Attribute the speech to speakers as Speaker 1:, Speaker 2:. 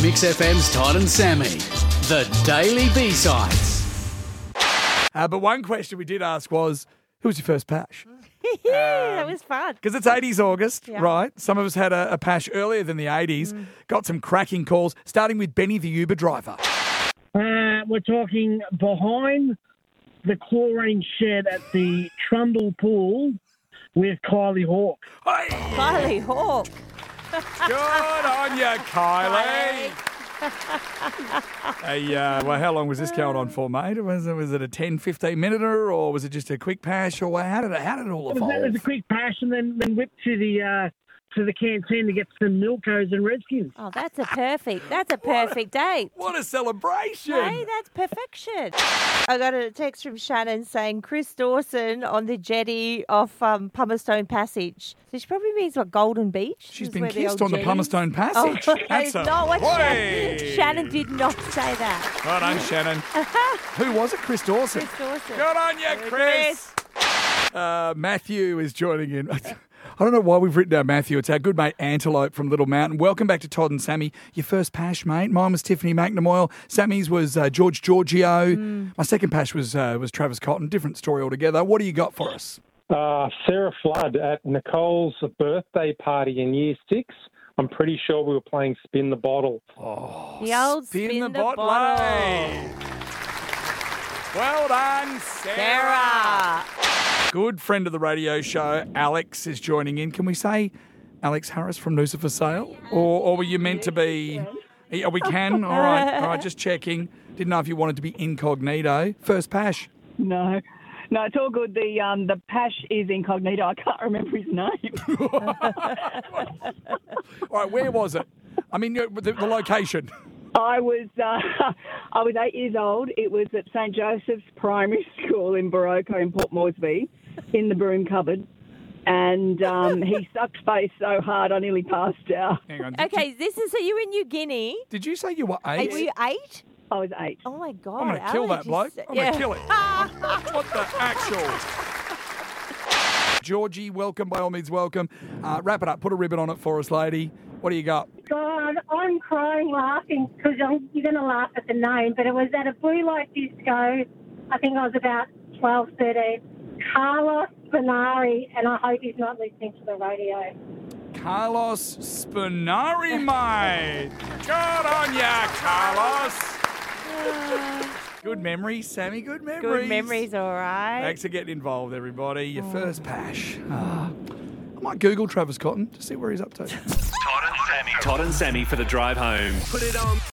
Speaker 1: Mix FM's Todd and Sammy, the Daily B-Sides.
Speaker 2: But one question we did ask was, who was your first pash?
Speaker 3: That was fun.
Speaker 2: Because it's 80s August,
Speaker 3: Yeah.
Speaker 2: right? Some of us had a pash earlier than the 80s. Got some cracking calls, starting with Benny the Uber driver.
Speaker 4: We're talking behind the chlorine shed at the Trundle Pool with Kylie Hawk.
Speaker 2: Hey,
Speaker 3: Kylie Hawk.
Speaker 2: good on you, Kylie. Hey, well, how long was this going on for, mate? Was it a 10, 15 minute or was it just a quick pash? Or how did it all
Speaker 4: It
Speaker 2: evolve?
Speaker 4: was a quick pass and then whipped to the canteen to get some Milkos and Redskins.
Speaker 3: Oh, that's a perfect date.
Speaker 2: What a celebration!
Speaker 3: Hey, that's perfection. I got a text from Shannon saying Chris Dawson on the jetty off Pumice-Stone Passage. So she probably means what, Golden Beach?
Speaker 2: She's
Speaker 3: is
Speaker 2: been
Speaker 3: where the
Speaker 2: kissed
Speaker 3: old
Speaker 2: on the
Speaker 3: jetties-
Speaker 2: Pumice-Stone
Speaker 3: Oh,
Speaker 2: Passage.
Speaker 3: that
Speaker 2: That's
Speaker 3: is
Speaker 2: a
Speaker 3: not what
Speaker 2: way.
Speaker 3: Shannon did not say that.
Speaker 2: Well done, Shannon. Who was it? Chris Dawson.
Speaker 3: Chris Dawson.
Speaker 2: Good on you,
Speaker 3: Good,
Speaker 2: Chris. Matthew is joining in. I don't know why we've written down Matthew. It's our good mate Antelope from Little Mountain. Welcome back to Todd and Sammy. Your first pash, mate. Mine was Tiffany McNamoyle. Sammy's was George Giorgio. My second pash was Travis Cotton. Different story altogether. What do you got for us?
Speaker 5: Sarah Flood at Nicole's birthday party in Year 6. I'm pretty sure we were playing Spin the Bottle.
Speaker 3: The old spin the bottle.
Speaker 2: Well done,
Speaker 3: Sarah.
Speaker 2: Good friend of the radio show, Alex, is joining in. Can we say Alex Harris from Noosa for Sale? Or were you meant to be... Yeah, we can? All right, just checking. Didn't know if you wanted to be incognito. First pash.
Speaker 6: No, it's all good. The Pash is incognito. I can't remember his name.
Speaker 2: All right, where was it? I mean, the location.
Speaker 6: I was 8 years old. It was at St Joseph's Primary School in Barocco in Port Moresby, in the broom cupboard. And he sucked face so hard I nearly passed out.
Speaker 2: Hang on.
Speaker 3: Okay, so you were in New Guinea.
Speaker 2: Did you say you were
Speaker 3: Were
Speaker 2: 8?
Speaker 3: you 8?
Speaker 6: I was 8.
Speaker 3: Oh, my God.
Speaker 2: I'm going to kill that
Speaker 3: Alex,
Speaker 2: bloke. I'm going to kill it. What the actual... Georgie, welcome. By all means, welcome. Wrap it up. Put a ribbon on it for us, lady. What do you got?
Speaker 7: God, I'm crying laughing because you're going to laugh at the name, but it was at a blue light disco. I think I was about 12, 13. Carlos Spinari, and I hope he's not listening to the radio.
Speaker 2: Carlos Spinari, mate. Good on ya, Carlos. Good memories, Sammy. Good memories.
Speaker 3: Good memories, all right.
Speaker 2: Thanks for getting involved, everybody. Your first pash. I might Google Travis Cotton to see where he's up to.
Speaker 8: Todd and Sammy for the drive home. Put it on.